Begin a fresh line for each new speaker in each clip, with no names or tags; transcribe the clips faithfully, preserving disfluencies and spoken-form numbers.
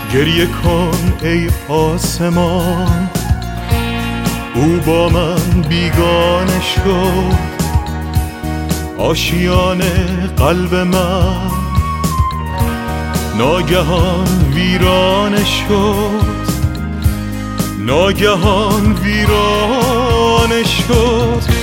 گریه کن ای آسمان، او با من بیگانه شد، آشیان قلب من ناگهان ویرانه شد، ناگهان ویرانه شد.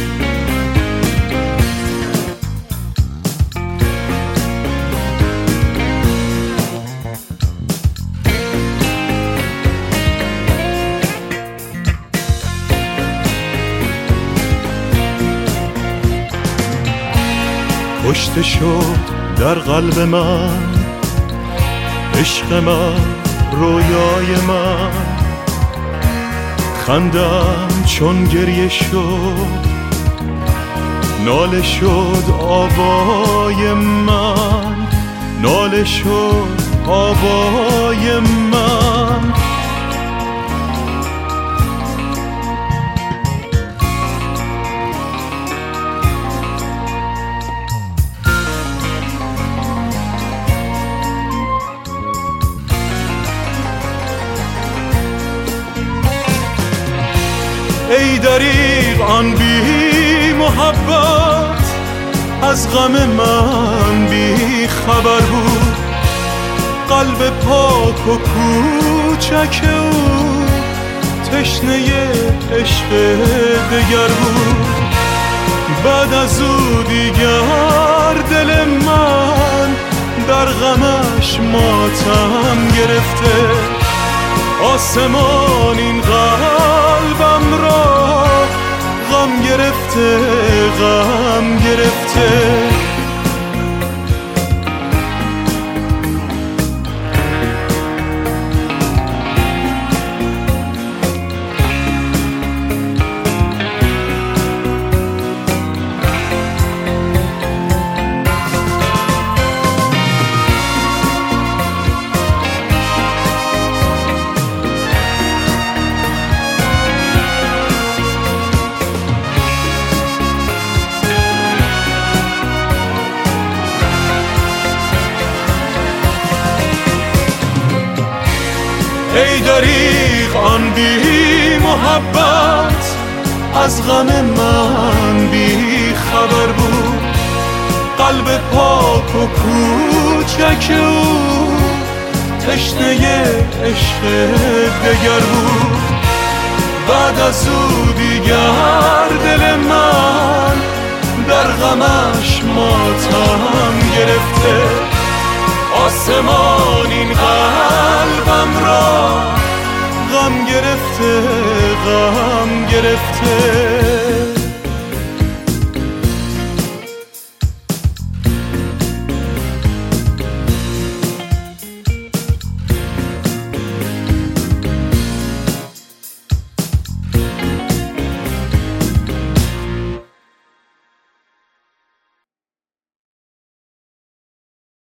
کشته شد در قلب من عشق من، رویای من، خندم چون گریه شد، ناله شد آوای من، ناله شد آوای من. ای دریغ آن بی محبت، از غم من بی خبر بود، قلب پاک و کوچک او تشنه عشق دگر بود. بعد از او دیگر دل من در غمش ماتم گرفته، آسمان این قلبم را غم گرفته، غم گرفته. ای دریغ آن بی محبت، از غم من بی خبر بود، قلب پاک و کوچک او تشنه عشق دگر بود. بعد از او دیگر دل من در غمش ماتم گرفته، آسمان این قلبم را غم گرفته، غم گرفته.